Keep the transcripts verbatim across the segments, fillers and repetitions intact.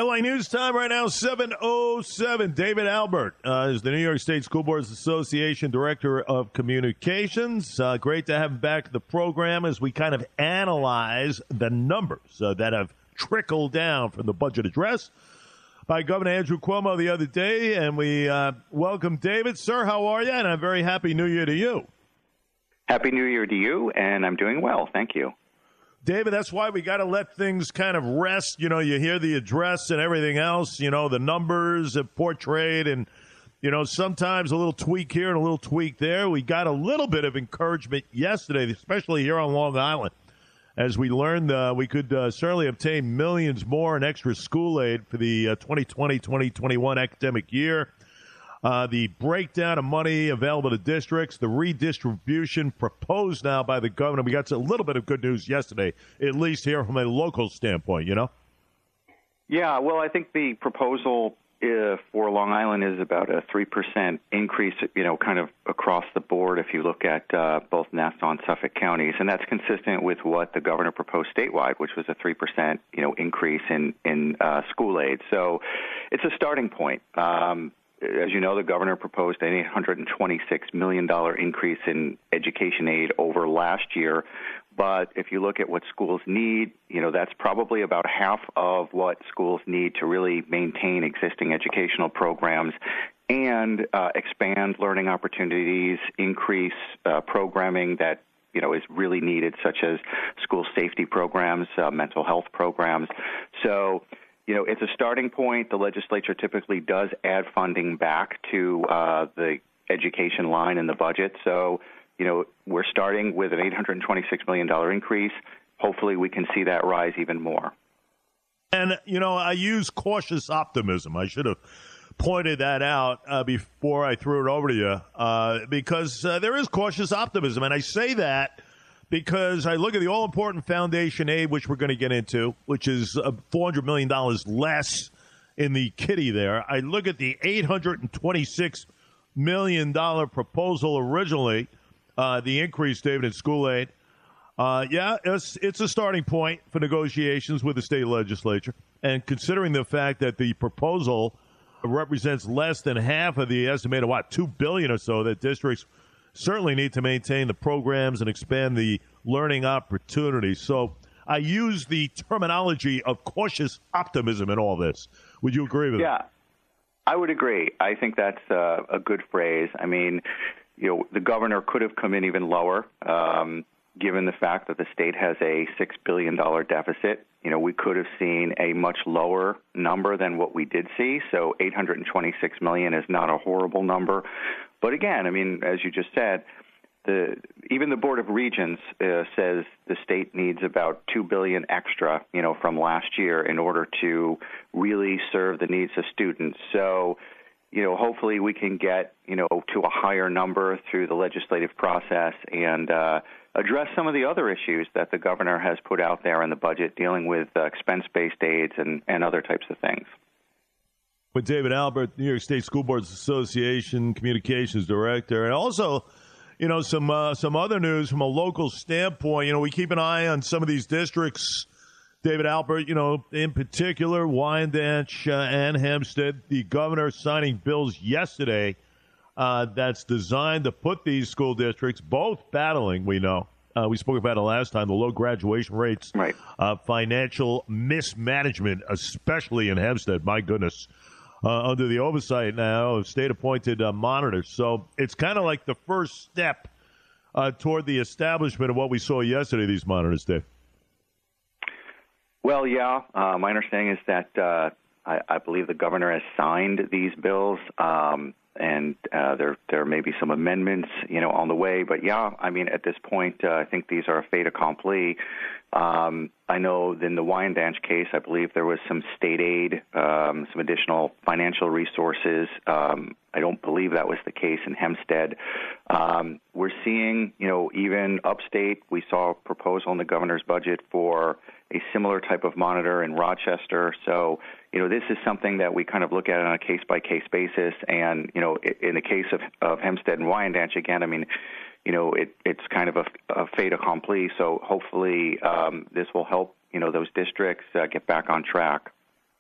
Headline news time right now, seven oh seven. David Albert uh, is the New York State School Boards Association Director of Communications. Uh, great to have him back at the program as we kind of analyze the numbers uh, that have trickled down from the budget address by Governor Andrew Cuomo the other day. And we uh, welcome David. Sir, how are you? And a very happy New Year to you. Happy New Year to you, and I'm doing well. Thank you. David, that's why we got to let things kind of rest. You know, you hear the address and everything else, you know, the numbers are portrayed and, you know, sometimes a little tweak here and a little tweak there. We got a little bit of encouragement yesterday, especially here on Long Island, as we learned uh, we could uh, certainly obtain millions more in extra school aid for the uh, twenty twenty twenty twenty-one academic year. Uh, the breakdown of money available to districts, the redistribution proposed now by the governor. We got a little bit of good news yesterday, at least here from a local standpoint, you know? Yeah, well, I think the proposal uh, for Long Island is about a three percent increase, you know, kind of across the board if you look at uh, both Nassau and Suffolk counties. And that's consistent with what the governor proposed statewide, which was a three percent, you know, increase in, in uh, school aid. So it's a starting point. Um As you know, the governor proposed an eight hundred twenty-six million dollars increase in education aid over last year. But if you look at what schools need, you know, that's probably about half of what schools need to really maintain existing educational programs and uh, expand learning opportunities, increase uh, programming that, you know, is really needed, such as school safety programs, uh, mental health programs. So, you know, it's a starting point. The legislature typically does add funding back to uh, the education line in the budget. So, you know, we're starting with an eight hundred twenty-six million dollars increase. Hopefully we can see that rise even more. And, you know, I use cautious optimism. I should have pointed that out uh, before I threw it over to you uh, because uh, there is cautious optimism. And I say that because I look at the all-important foundation aid, which we're going to get into, which is uh, four hundred million dollars less in the kitty there. I look at the eight hundred twenty-six million dollars proposal originally, uh, the increase, David, in school aid. Uh, yeah, it's, it's a starting point for negotiations with the state legislature. And considering the fact that the proposal represents less than half of the estimated, what, two billion dollars or so that districts certainly need to maintain the programs and expand the learning opportunities. So I use the terminology of cautious optimism in all this. Would you agree with yeah, that? Yeah, I would agree. I think that's uh, a good phrase. I mean, you know, the governor could have come in even lower, um, given the fact that the state has a six billion dollars deficit. You know, we could have seen a much lower number than what we did see. So eight hundred twenty-six million dollars is not a horrible number. But again, I mean, as you just said, the even the Board of Regents uh, says the state needs about two billion dollars extra, you know, from last year in order to really serve the needs of students. So, you know, hopefully we can get, you know, to a higher number through the legislative process and uh, address some of the other issues that the governor has put out there in the budget dealing with uh, expense-based aids and, and other types of things. With David Albert, New York State School Boards Association Communications Director, and also, you know, some uh, some other news from a local standpoint. You know, we keep an eye on some of these districts, David Albert, you know, in particular, Wyandanch uh, and Hempstead. The governor signing bills yesterday uh, that's designed to put these school districts, both battling, we know, uh, we spoke about it last time, the low graduation rates, right. uh, financial mismanagement, especially in Hempstead, my goodness. Uh, under the oversight now of state-appointed uh, monitors. So it's kind of like the first step uh, toward the establishment of what we saw yesterday, these monitors, Dave. Well, yeah. Uh, my understanding is that uh, I, I believe the governor has signed these bills, um, and uh, there there may be some amendments, you know, on the way. But, yeah, I mean, at this point, uh, I think these are a fait accompli. Um, I know in the Wyandanch case, I believe there was some state aid, um, some additional financial resources. Um, I don't believe that was the case in Hempstead. Um, we're seeing, you know, even upstate, we saw a proposal in the governor's budget for a similar type of monitor in Rochester. So, you know, this is something that we kind of look at on a case-by-case basis. And, you know, in the case of, of Hempstead and Wyandanch, again, I mean, you know, it, it's kind of a, a fait accompli. So hopefully um, this will help, you know, those districts uh, get back on track.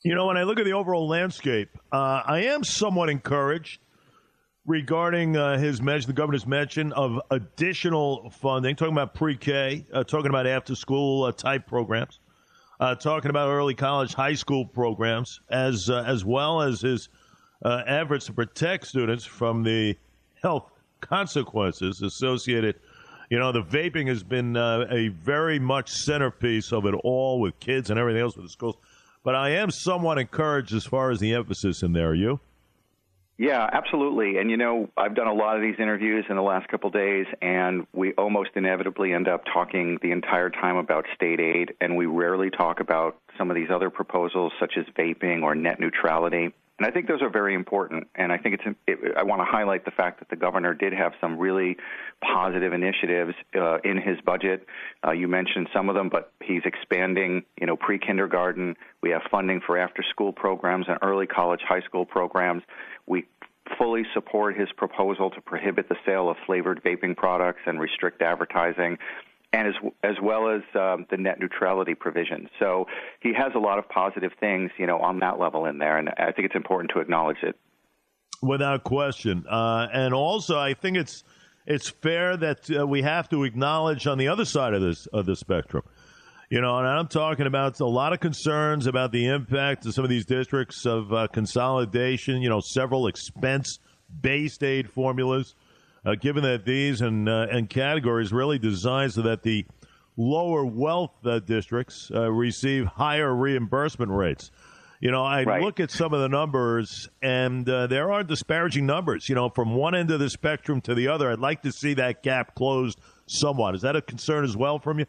You know, when I look at the overall landscape, uh, I am somewhat encouraged regarding uh, his mention, the governor's mention of additional funding, talking about pre-K, uh, talking about after-school uh, type programs, uh, talking about early college, high school programs, as uh, as well as his uh, efforts to protect students from the health consequences associated. You know, the vaping has been uh, a very much centerpiece of it all with kids and everything else with the schools. But I am somewhat encouraged as far as the emphasis in there. Are you? Yeah, absolutely. And, you know, I've done a lot of these interviews in the last couple of days, and we almost inevitably end up talking the entire time about state aid, and we rarely talk about some of these other proposals, such as vaping or net neutrality. And I think those are very important, and I think it's. It, I want to highlight the fact that the governor did have some really positive initiatives uh, in his budget. Uh, you mentioned some of them, but he's expanding, you know, pre-kindergarten. We have funding for after-school programs and early college, high school programs. We fully support his proposal to prohibit the sale of flavored vaping products and restrict advertising, and as as well as um, the net neutrality provision. So he has a lot of positive things, you know, on that level in there, and I think it's important to acknowledge it. Without question. Uh, and also, I think it's it's fair that uh, we have to acknowledge on the other side of this of the spectrum. You know, and I'm talking about a lot of concerns about the impact of some of these districts of uh, consolidation, you know, several expense-based aid formulas, uh, given that these and, uh, and categories really designed so that the lower wealth uh, districts uh, receive higher reimbursement rates. You know, I right. look at some of the numbers, and uh, there are disparaging numbers, you know, from one end of the spectrum to the other. I'd like to see that gap closed somewhat. Is that a concern as well from you?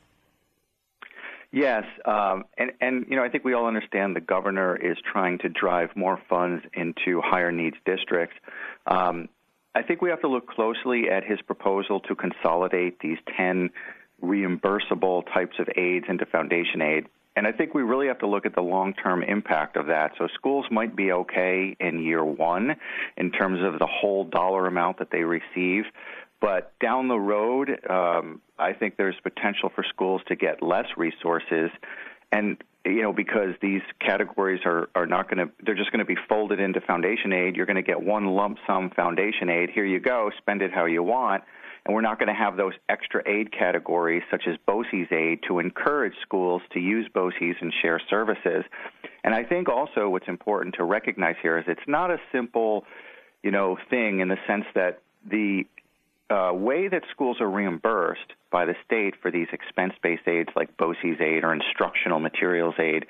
Yes, um, and, and, you know, I think we all understand the governor is trying to drive more funds into higher needs districts. Um, I think we have to look closely at his proposal to consolidate these ten reimbursable types of aids into foundation aid. And I think we really have to look at the long-term impact of that. So schools might be okay in year one in terms of the whole dollar amount that they receive. But down the road, um, I think there's potential for schools to get less resources. And, you know, because these categories are, are not going to, they're just going to be folded into foundation aid. You're going to get one lump sum foundation aid. Here you go, spend it how you want. And we're not going to have those extra aid categories, such as BOCES aid, to encourage schools to use BOCES and share services. And I think also what's important to recognize here is it's not a simple, you know, thing in the sense that the Uh, way that schools are reimbursed by the state for these expense-based aids like BOCES aid or instructional materials aid,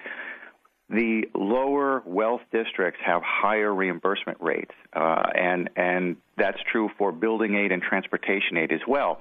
the lower wealth districts have higher reimbursement rates, uh, and and that's true for building aid and transportation aid as well.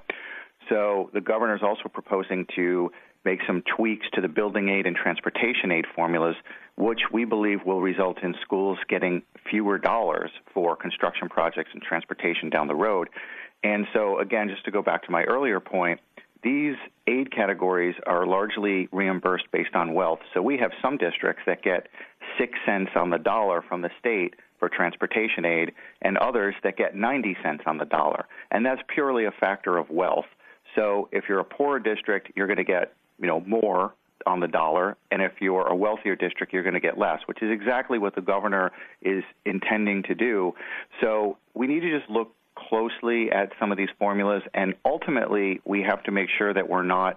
So the governor is also proposing to make some tweaks to the building aid and transportation aid formulas, which we believe will result in schools getting fewer dollars for construction projects and transportation down the road. And so, again, just to go back to my earlier point, these aid categories are largely reimbursed based on wealth. So we have some districts that get six cents on the dollar from the state for transportation aid and others that get ninety cents on the dollar. And that's purely a factor of wealth. So if you're a poorer district, you're going to get, you know, more on the dollar, and if you're a wealthier district, you're going to get less, which is exactly what the governor is intending to do. So we need to just look closely at some of these formulas, and ultimately we have to make sure that we're not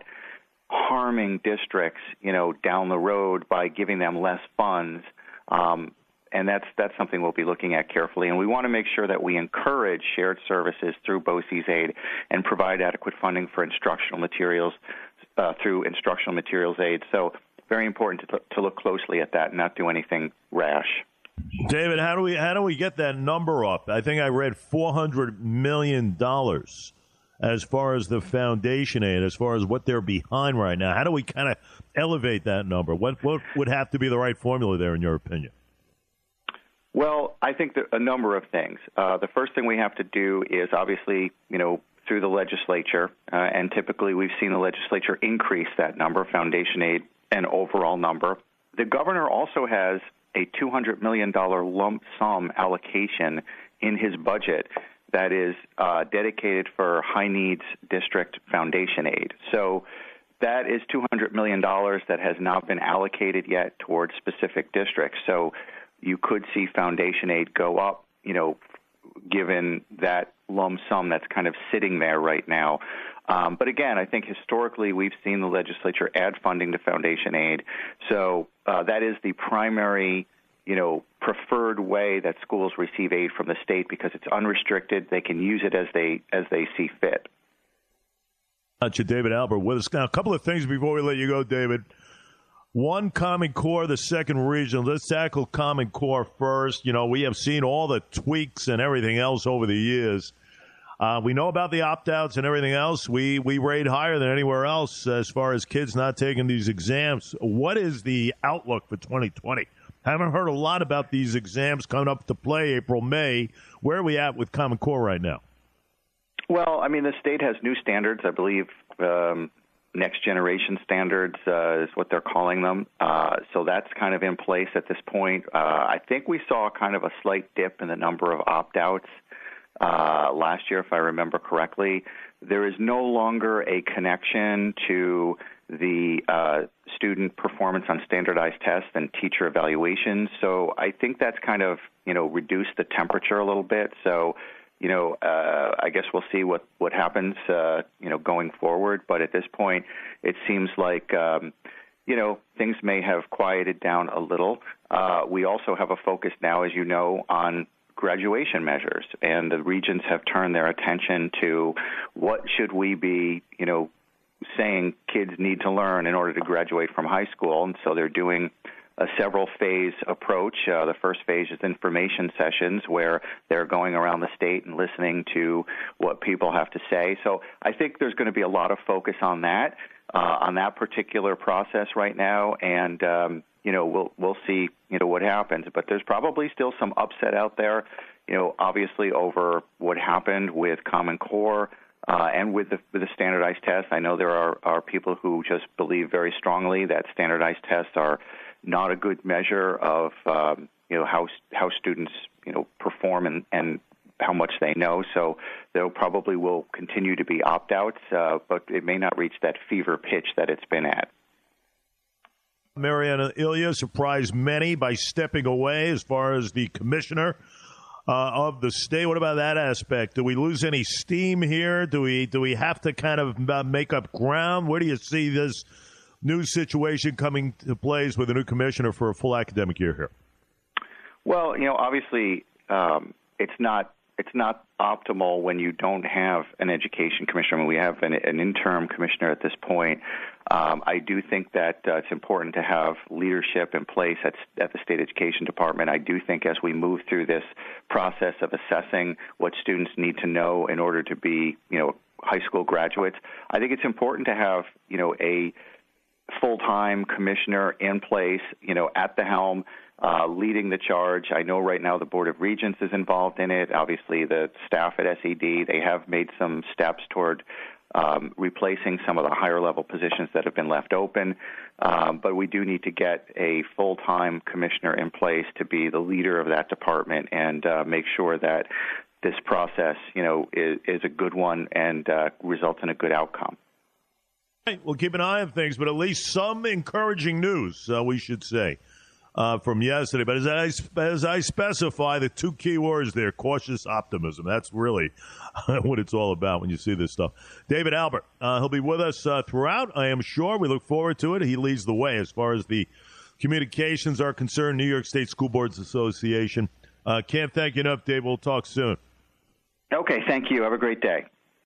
harming districts, you know, down the road by giving them less funds. Um, and that's that's something we'll be looking at carefully. And we want to make sure that we encourage shared services through BOCES aid and provide adequate funding for instructional materials uh, through instructional materials aid. So very important to, to look closely at that and not do anything rash. David, how do we how do we get that number up? I think I read four hundred million dollars as far as the foundation aid, as far as what they're behind right now. How do we kind of elevate that number? What what would have to be the right formula there, in your opinion? Well, I think that a number of things. Uh, the first thing we have to do is obviously, you know, through the legislature, uh, and typically we've seen the legislature increase that number, foundation aid, and overall number. The governor also has a two hundred million dollars lump sum allocation in his budget that is uh, dedicated for high needs district foundation aid. So that is two hundred million dollars that has not been allocated yet towards specific districts. So you could see foundation aid go up, you know, given that lump sum that's kind of sitting there right now. Um, but again, I think historically we've seen the legislature add funding to foundation aid. So uh, that is the primary, you know, preferred way that schools receive aid from the state because it's unrestricted. They can use it as they as they see fit. Gotcha, David Albert with us now. A couple of things before we let you go, David. One, Common Core, the second region. Let's tackle Common Core first. You know, we have seen all the tweaks and everything else over the years. Uh, we know about the opt-outs and everything else. We we rate higher than anywhere else as far as kids not taking these exams. What is the outlook for twenty twenty? Haven't heard a lot about these exams coming up to play April, May. Where are we at with Common Core right now? Well, I mean, the state has new standards. I believe um, next generation standards uh, is what they're calling them. Uh, so that's kind of in place at this point. Uh, I think we saw kind of a slight dip in the number of opt-outs uh, last year, if I remember correctly. There is no longer a connection to the uh, student performance on standardized tests and teacher evaluations. So I think that's kind of, you know, reduced the temperature a little bit. So, you know, uh, I guess we'll see what, what happens, uh, you know, going forward. But at this point, it seems like, um, you know, things may have quieted down a little. Uh, we also have a focus now, as you know, on graduation measures. And the regions have turned their attention to what should we be, you know, saying kids need to learn in order to graduate from high school. And so they're doing a several-phase approach. Uh, the first phase is information sessions where they're going around the state and listening to what people have to say. So I think there's going to be a lot of focus on that, uh, on that particular process right now. And, um, you know, we'll we'll see, you know, what happens. But there's probably still some upset out there, you know, obviously over what happened with Common Core. Uh, and with the, with the standardized tests, I know there are, are people who just believe very strongly that standardized tests are not a good measure of um, you know how how students you know perform and, and how much they know. So there probably will continue to be opt-outs, uh, but it may not reach that fever pitch that it's been at. Mariana Ilya surprised many by stepping away as far as the commissioner Uh, of the state. What about that aspect? Do we lose any steam here? Do we do we have to kind of make up ground? Where do you see this new situation coming to place with a new commissioner for a full academic year here? Well, you know, obviously, um, it's not it's not optimal when you don't have an education commissioner. I mean, we have an, an interim commissioner at this point. Um, I do think that uh, it's important to have leadership in place at, at the state education department. I do think as we move through this process of assessing what students need to know in order to be, you know, high school graduates, I think it's important to have, you know, a full-time commissioner in place, you know, at the helm, uh, leading the charge. I know right now the Board of Regents is involved in it. Obviously, the staff at S E D, they have made some steps toward um, replacing some of the higher-level positions that have been left open. Um, but we do need to get a full-time commissioner in place to be the leader of that department and uh, make sure that this process, you know, is, is a good one and uh, results in a good outcome. We'll keep an eye on things, but at least some encouraging news, uh, we should say, uh, from yesterday. But as I, as I specify, the two key words there, cautious optimism. That's really what it's all about when you see this stuff. David Albert, uh, he'll be with us uh, throughout, I am sure. We look forward to it. He leads the way as far as the communications are concerned, New York State School Boards Association. Uh, can't thank you enough, Dave. We'll talk soon. Okay, thank you. Have a great day.